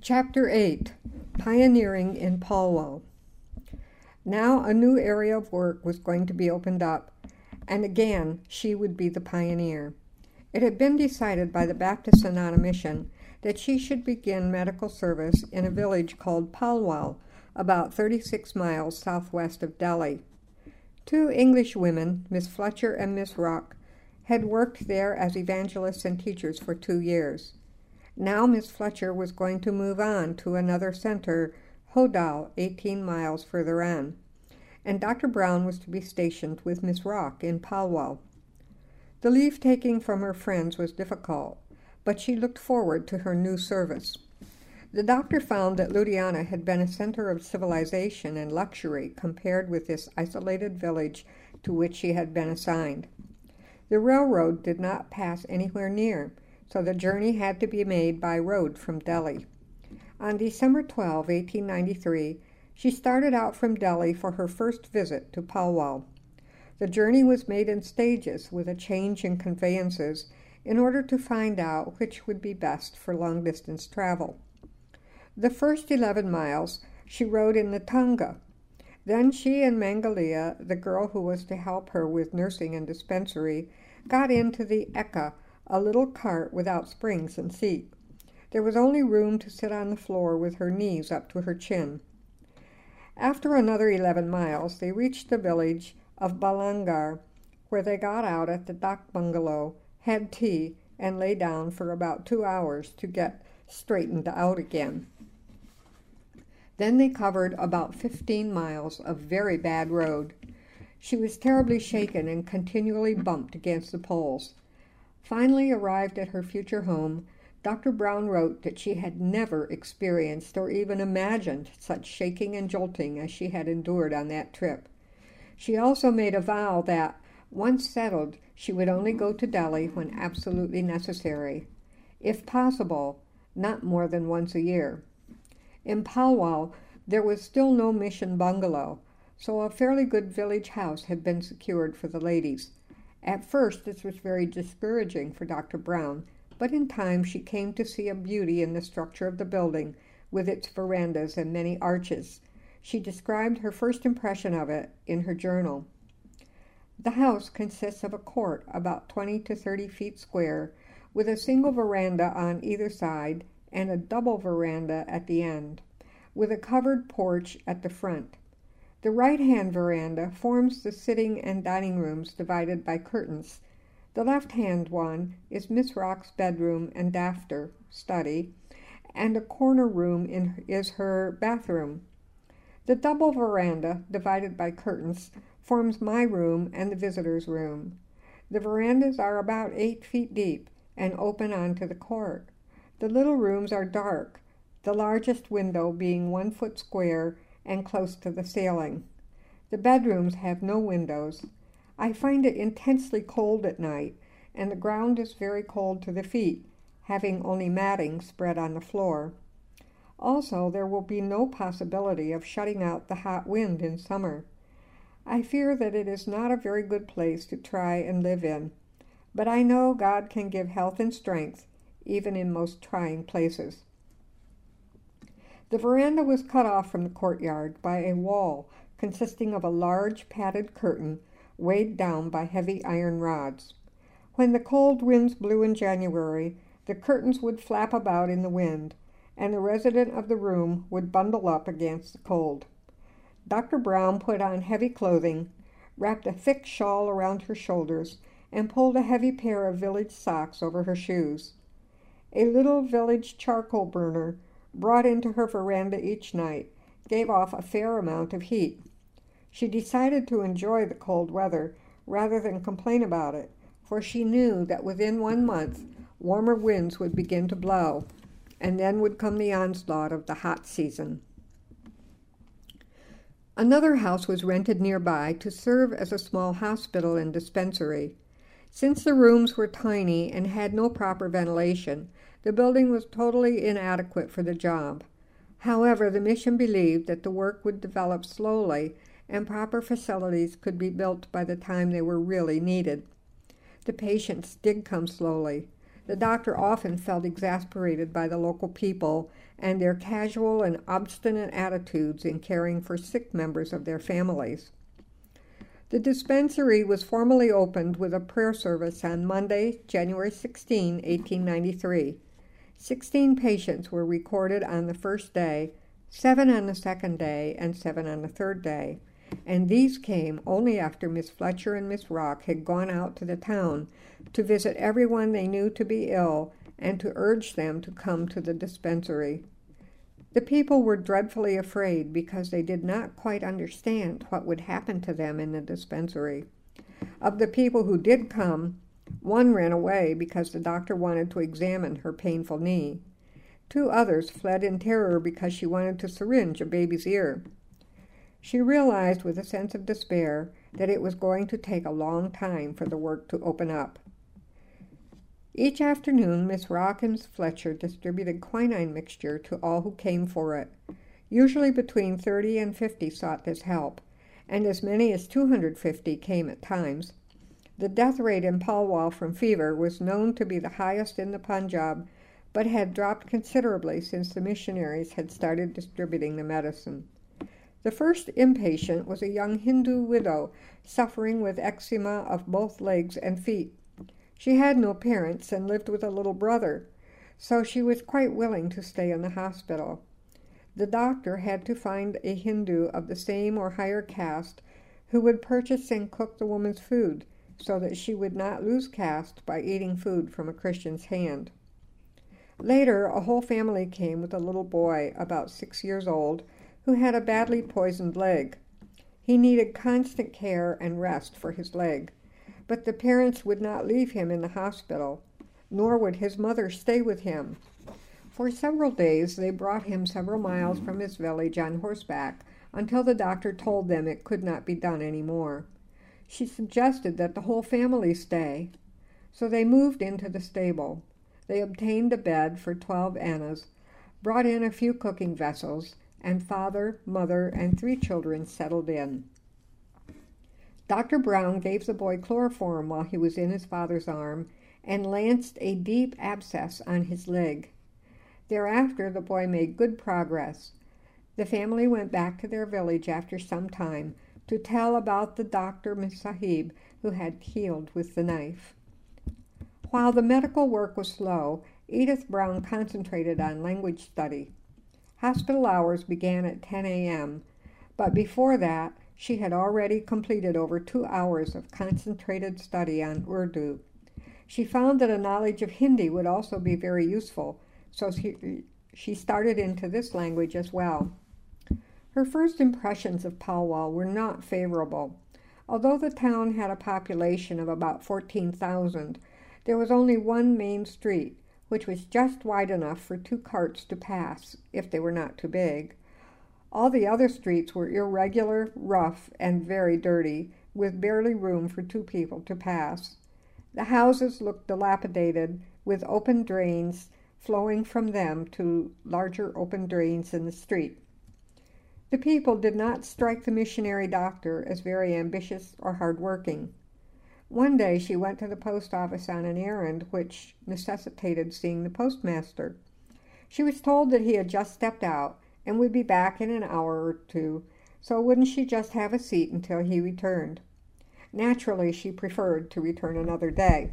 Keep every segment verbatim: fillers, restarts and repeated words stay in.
Chapter eight. Pioneering in Palwell. Now a new area of work was going to be opened up, and again she would be the pioneer. It had been decided by the Baptist Anona Mission that she should begin medical service in a village called Palwell, about thirty-six miles southwest of Delhi. Two English women, Miss Fletcher and Miss Rock, had worked there as evangelists and teachers for two years. Now Miss Fletcher was going to move on to another center, Hodal, eighteen miles further on, and Doctor Brown was to be stationed with Miss Rock in Palwell. The leave-taking from her friends was difficult, but she looked forward to her new service. The doctor found that Ludhiana had been a center of civilization and luxury compared with this isolated village to which she had been assigned. The railroad did not pass anywhere near, so the journey had to be made by road from Delhi. On December twelfth, eighteen ninety-three, she started out from Delhi for her first visit to Palwell. The journey was made in stages with a change in conveyances in order to find out which would be best for long-distance travel. The first eleven miles she rode in the Tonga. Then she and Mangalia, the girl who was to help her with nursing and dispensary, got into the Eka, a little cart without springs and seat. There was only room to sit on the floor with her knees up to her chin. After another eleven miles, they reached the village of Balangar, where they got out at the dock bungalow, had tea, and lay down for about two hours to get straightened out again. Then they covered about fifteen miles of very bad road. She was terribly shaken and continually bumped against the poles. Finally arrived at her future home, Doctor Brown wrote that she had never experienced or even imagined such shaking and jolting as she had endured on that trip. She also made a vow that, once settled, she would only go to Delhi when absolutely necessary. If possible, not more than once a year. In Palwell, there was still no mission bungalow, so a fairly good village house had been secured for the ladies. At first, this was very discouraging for Doctor Brown, but in time she came to see a beauty in the structure of the building, with its verandas and many arches. She described her first impression of it in her journal. The house consists of a court about twenty to thirty feet square, with a single veranda on either side and a double veranda at the end, with a covered porch at the front. The right-hand veranda forms the sitting and dining rooms divided by curtains. The left-hand one is Miss Rock's bedroom and daftar, study, and a corner room in, is her bathroom. The double veranda, divided by curtains, forms my room and the visitor's room. The verandas are about eight feet deep and open onto the court. The little rooms are dark, the largest window being one foot square and close to the ceiling. The bedrooms have no windows. I find it intensely cold at night, and the ground is very cold to the feet, having only matting spread on the floor. Also, there will be no possibility of shutting out the hot wind in summer. I fear that it is not a very good place to try and live in, but I know God can give health and strength, even in most trying places. The veranda was cut off from the courtyard by a wall consisting of a large padded curtain weighed down by heavy iron rods. When the cold winds blew in January, the curtains would flap about in the wind, and the resident of the room would bundle up against the cold. Doctor Brown put on heavy clothing, wrapped a thick shawl around her shoulders, and pulled a heavy pair of village socks over her shoes. A little village charcoal burner, brought into her veranda each night, gave off a fair amount of heat. She decided to enjoy the cold weather rather than complain about it, for she knew that within one month warmer winds would begin to blow, and then would come the onslaught of the hot season. Another house was rented nearby to serve as a small hospital and dispensary. Since the rooms were tiny and had no proper ventilation, the building was totally inadequate for the job. However, the mission believed that the work would develop slowly and proper facilities could be built by the time they were really needed. The patients did come slowly. The doctor often felt exasperated by the local people and their casual and obstinate attitudes in caring for sick members of their families. The dispensary was formally opened with a prayer service on Monday, January sixteenth, eighteen ninety-three. Sixteen patients were recorded on the first day, seven on the second day, and seven on the third day, and these came only after Miss Fletcher and Miss Rock had gone out to the town to visit everyone they knew to be ill and to urge them to come to the dispensary. The people were dreadfully afraid because they did not quite understand what would happen to them in the dispensary. Of the people who did come, one ran away because the doctor wanted to examine her painful knee. Two others fled in terror because she wanted to syringe a baby's ear. She realized with a sense of despair that it was going to take a long time for the work to open up. Each afternoon, Miss Rock and Miss Fletcher distributed quinine mixture to all who came for it. Usually between thirty and fifty sought this help, and as many as two hundred fifty came at times. The death rate in Palwal from fever was known to be the highest in the Punjab, but had dropped considerably since the missionaries had started distributing the medicine. The first inpatient was a young Hindu widow suffering with eczema of both legs and feet. She had no parents and lived with a little brother, so she was quite willing to stay in the hospital. The doctor had to find a Hindu of the same or higher caste who would purchase and cook the woman's food so that she would not lose caste by eating food from a Christian's hand. Later, a whole family came with a little boy about six years old who had a badly poisoned leg. He needed constant care and rest for his leg, but the parents would not leave him in the hospital, nor would his mother stay with him. For several days they brought him several miles from his village on horseback until the doctor told them it could not be done any more. She suggested that the whole family stay, so they moved into the stable. They obtained a bed for twelve annas, brought in a few cooking vessels, and father, mother, and three children settled in. Doctor Brown gave the boy chloroform while he was in his father's arm and lanced a deep abscess on his leg. Thereafter the boy made good progress. The family went back to their village after some time to tell about the Doctor Sahib who had healed with the knife. While the medical work was slow, Edith Brown concentrated on language study. Hospital hours began at ten a.m., but before that, she had already completed over two hours of concentrated study on Urdu. She found that a knowledge of Hindi would also be very useful, so she, she started into this language as well. Her first impressions of Palwal were not favorable. Although the town had a population of about fourteen thousand, there was only one main street, which was just wide enough for two carts to pass, if they were not too big. All the other streets were irregular, rough, and very dirty, with barely room for two people to pass. The houses looked dilapidated, with open drains flowing from them to larger open drains in the street. The people did not strike the missionary doctor as very ambitious or hard-working. One day she went to the post office on an errand which necessitated seeing the postmaster. She was told that he had just stepped out and would be back in an hour or two, so wouldn't she just have a seat until he returned? Naturally, she preferred to return another day.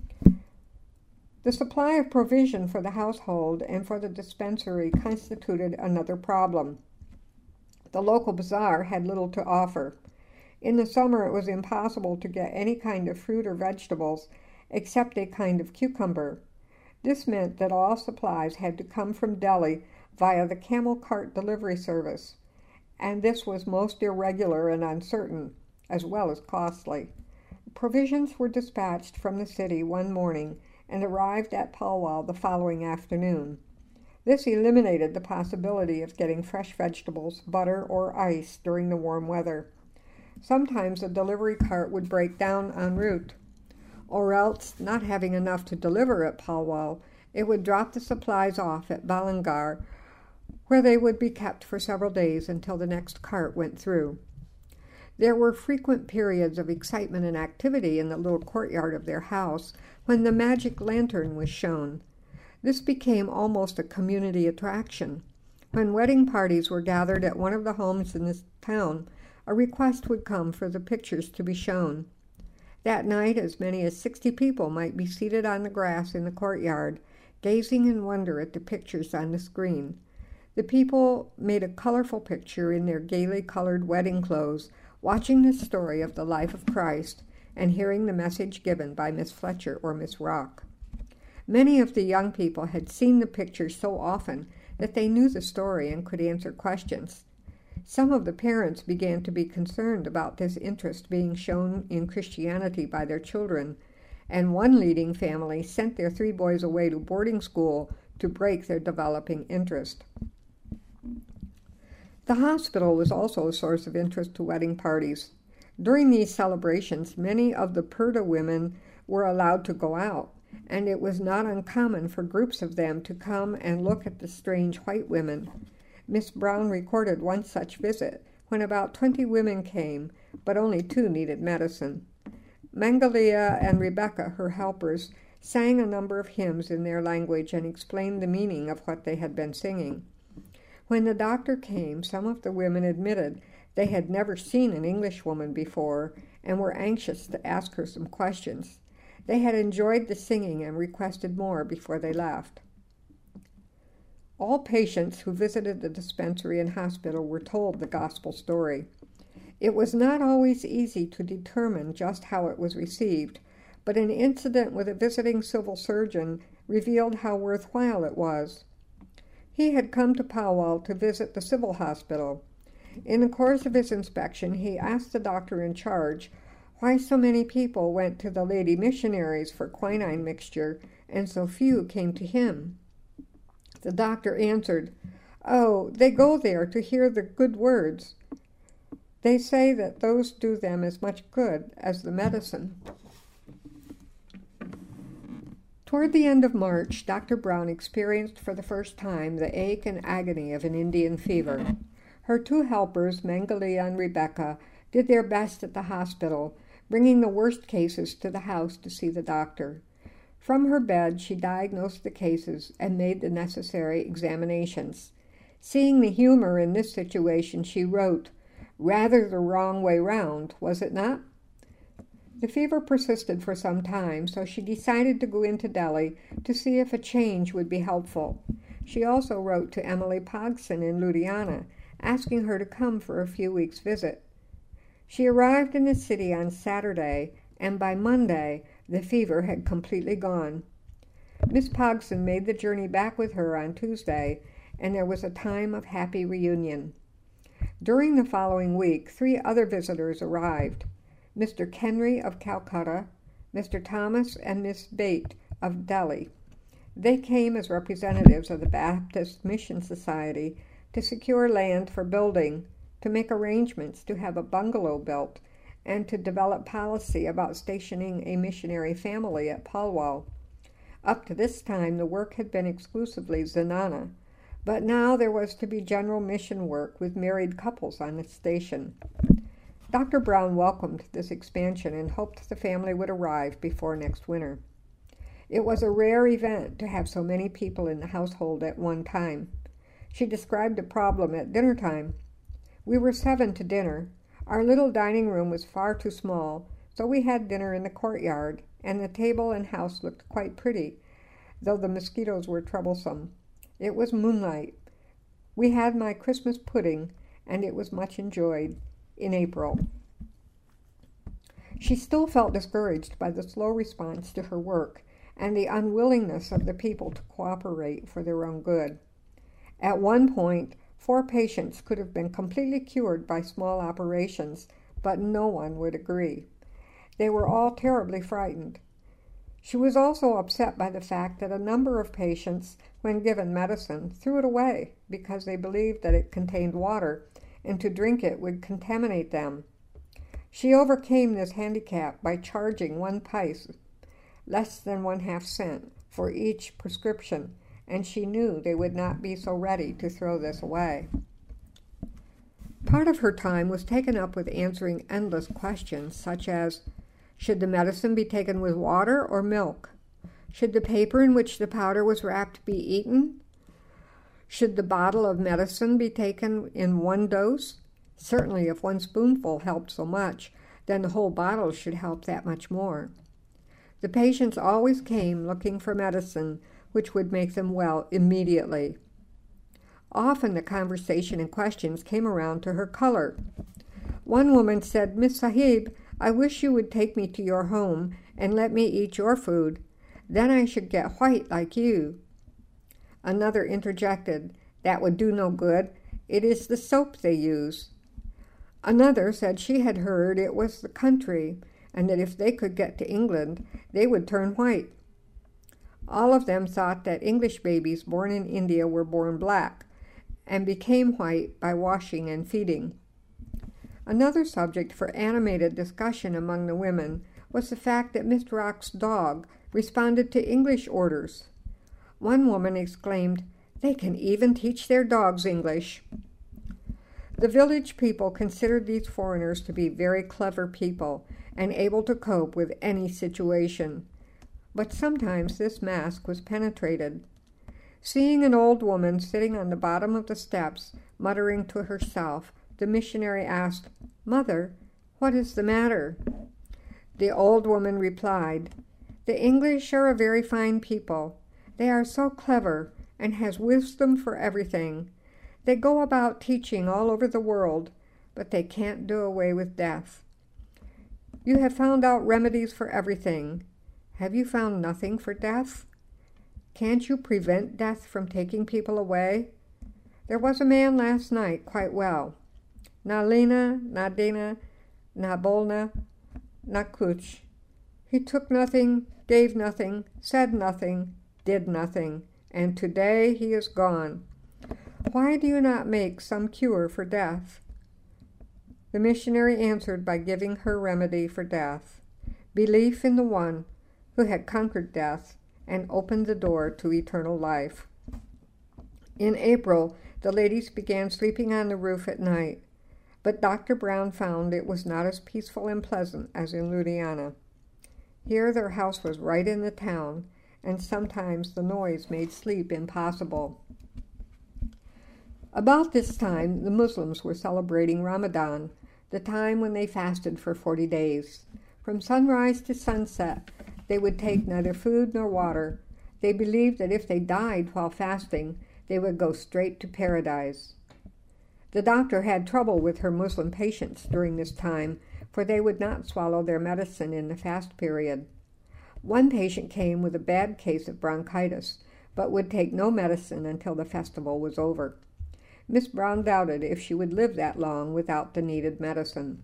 The supply of provision for the household and for the dispensary constituted another problem. The local bazaar had little to offer. In the summer it was impossible to get any kind of fruit or vegetables except a kind of cucumber. This meant that all supplies had to come from Delhi via the camel cart delivery service, and this was most irregular and uncertain, as well as costly. Provisions were dispatched from the city one morning and arrived at Palwal the following afternoon. This eliminated the possibility of getting fresh vegetables, butter, or ice during the warm weather. Sometimes a delivery cart would break down en route, or else, not having enough to deliver at Palwal, it would drop the supplies off at Balangar, where they would be kept for several days until the next cart went through. There were frequent periods of excitement and activity in the little courtyard of their house, when the magic lantern was shown. This became almost a community attraction. When wedding parties were gathered at one of the homes in this town, a request would come for the pictures to be shown. That night, as many as sixty people might be seated on the grass in the courtyard, gazing in wonder at the pictures on the screen. The people made a colorful picture in their gaily colored wedding clothes, watching the story of the life of Christ and hearing the message given by Miss Fletcher or Miss Rock. Many of the young people had seen the pictures so often that they knew the story and could answer questions. Some of the parents began to be concerned about this interest being shown in Christianity by their children, and one leading family sent their three boys away to boarding school to break their developing interest. The hospital was also a source of interest to wedding parties. During these celebrations, many of the Purdah women were allowed to go out, and it was not uncommon for groups of them to come and look at the strange white women. Miss Brown recorded one such visit when about twenty women came, but only two needed medicine. Mangalia and Rebecca, her helpers, sang a number of hymns in their language and explained the meaning of what they had been singing. When the doctor came, some of the women admitted they had never seen an Englishwoman before and were anxious to ask her some questions. They had enjoyed the singing and requested more before they left. All patients who visited the dispensary and hospital were told the gospel story. It was not always easy to determine just how it was received, but an incident with a visiting civil surgeon revealed how worthwhile it was. He had come to Powell to visit the civil hospital. In the course of his inspection, he asked the doctor in charge why so many people went to the lady missionaries for quinine mixture and so few came to him. The doctor answered, "Oh, they go there to hear the good words. They say that those do them as much good as the medicine." Toward the end of March, Doctor Brown experienced for the first time the ache and agony of an Indian fever. Her two helpers, Mangalia and Rebecca, did their best at the hospital, bringing the worst cases to the house to see the doctor. From her bed, she diagnosed the cases and made the necessary examinations. Seeing the humor in this situation, she wrote, "Rather the wrong way round, was it not?" The fever persisted for some time, so she decided to go into Delhi to see if a change would be helpful. She also wrote to Emily Pogson in Ludhiana, asking her to come for a few weeks' visit. She arrived in the city on Saturday, and by Monday, the fever had completely gone. Miss Pogson made the journey back with her on Tuesday, and there was a time of happy reunion. During the following week, three other visitors arrived. Mister Kenry of Calcutta, Mister Thomas, and Miss Bate of Delhi. They came as representatives of the Baptist Mission Society to secure land for building, to make arrangements to have a bungalow built, and to develop policy about stationing a missionary family at Palwal. Up to this time, the work had been exclusively Zenana, but now there was to be general mission work with married couples on the station. Doctor Brown welcomed this expansion and hoped the family would arrive before next winter. It was a rare event to have so many people in the household at one time. She described the problem at dinner time. "We were seven to dinner. Our little dining room was far too small, so we had dinner in the courtyard, and the table and house looked quite pretty, though the mosquitoes were troublesome. It was moonlight. We had my Christmas pudding, and it was much enjoyed in April." She still felt discouraged by the slow response to her work and the unwillingness of the people to cooperate for their own good. At one point, four patients could have been completely cured by small operations, but no one would agree. They were all terribly frightened. She was also upset by the fact that a number of patients, when given medicine, threw it away because they believed that it contained water and to drink it would contaminate them. She overcame this handicap by charging one pice, less than one half cent, for each prescription, and she knew they would not be so ready to throw this away. Part of her time was taken up with answering endless questions, such as, should the medicine be taken with water or milk? Should the paper in which the powder was wrapped be eaten? Should the bottle of medicine be taken in one dose? Certainly, if one spoonful helped so much, then the whole bottle should help that much more. The patients always came looking for medicine which would make them well immediately. Often the conversation and questions came around to her color. One woman said, "Miss Sahib, I wish you would take me to your home and let me eat your food. Then I should get white like you." Another interjected, "That would do no good. It is the soap they use." Another said she had heard it was the country, and that if they could get to England, they would turn white. All of them thought that English babies born in India were born black and became white by washing and feeding. Another subject for animated discussion among the women was the fact that Miss Rock's dog responded to English orders. One woman exclaimed, "They can even teach their dogs English." The village people considered these foreigners to be very clever people and able to cope with any situation. But sometimes this mask was penetrated. Seeing an old woman sitting on the bottom of the steps, muttering to herself, the missionary asked, "Mother, what is the matter?" The old woman replied, "The English are a very fine people. They are so clever and has wisdom for everything. They go about teaching all over the world, but they can't do away with death. You have found out remedies for everything. Have you found nothing for death? Can't you prevent death from taking people away? There was a man last night quite well. Na lena, na dena, na bolna, na kuch. He took nothing, gave nothing, said nothing, did nothing, and today he is gone. Why do you not make some cure for death?" The missionary answered by giving her remedy for death: belief in the one who had conquered death and opened the door to eternal life. In April, the ladies began sleeping on the roof at night, but Doctor Brown found it was not as peaceful and pleasant as in Ludhiana. Here their house was right in the town, and sometimes the noise made sleep impossible. About this time, the Muslims were celebrating Ramadan, the time when they fasted for forty days. From sunrise to sunset, they would take neither food nor water. They believed that if they died while fasting, they would go straight to paradise. The doctor had trouble with her Muslim patients during this time, for they would not swallow their medicine in the fast period. One patient came with a bad case of bronchitis, but would take no medicine until the festival was over. Miss Brown doubted if she would live that long without the needed medicine.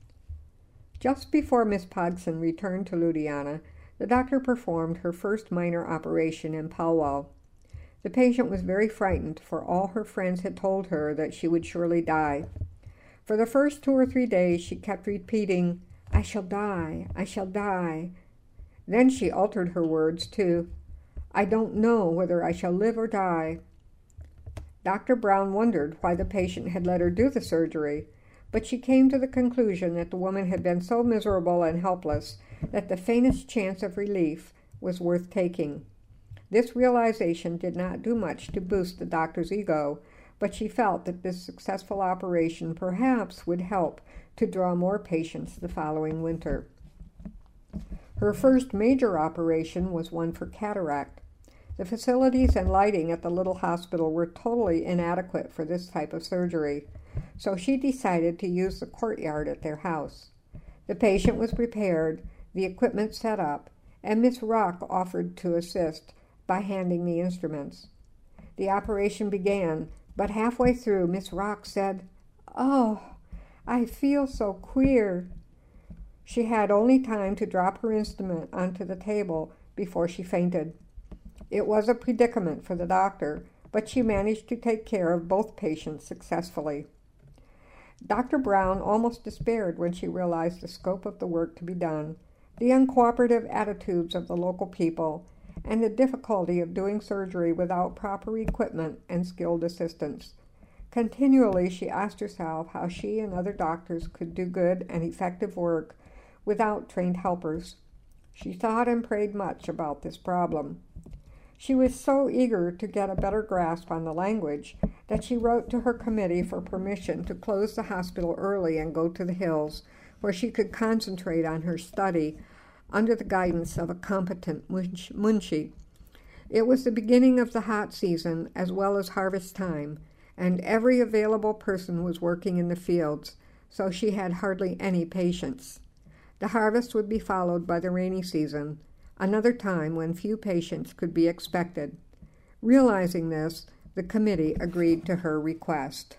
Just before Miss Pogson returned to Ludhiana, the doctor performed her first minor operation in Palwal. The patient was very frightened, for all her friends had told her that she would surely die. For the first two or three days she kept repeating, "I shall die, I shall die." Then she altered her words to, "I don't know whether I shall live or die." Doctor Brown wondered why the patient had let her do the surgery, but she came to the conclusion that the woman had been so miserable and helpless that the faintest chance of relief was worth taking. This realization did not do much to boost the doctor's ego, but she felt that this successful operation perhaps would help to draw more patients the following winter. Her first major operation was one for cataract. The facilities and lighting at the little hospital were totally inadequate for this type of surgery, so she decided to use the courtyard at their house. The patient was prepared, the equipment set up, and Miss Rock offered to assist by handing the instruments. The operation began, but halfway through Miss Rock said, "Oh, I feel so queer." She had only time to drop her instrument onto the table before she fainted. It was a predicament for the doctor, but she managed to take care of both patients successfully. Doctor Brown almost despaired when she realized the scope of the work to be done, the uncooperative attitudes of the local people, and the difficulty of doing surgery without proper equipment and skilled assistance. Continually she asked herself how she and other doctors could do good and effective work without trained helpers. She thought and prayed much about this problem. She was so eager to get a better grasp on the language that she wrote to her committee for permission to close the hospital early and go to the hills, where she could concentrate on her study under the guidance of a competent munshi. It was the beginning of the hot season as well as harvest time, and every available person was working in the fields, so she had hardly any patience. The harvest would be followed by the rainy season, another time when few patients could be expected. Realizing this, the committee agreed to her request.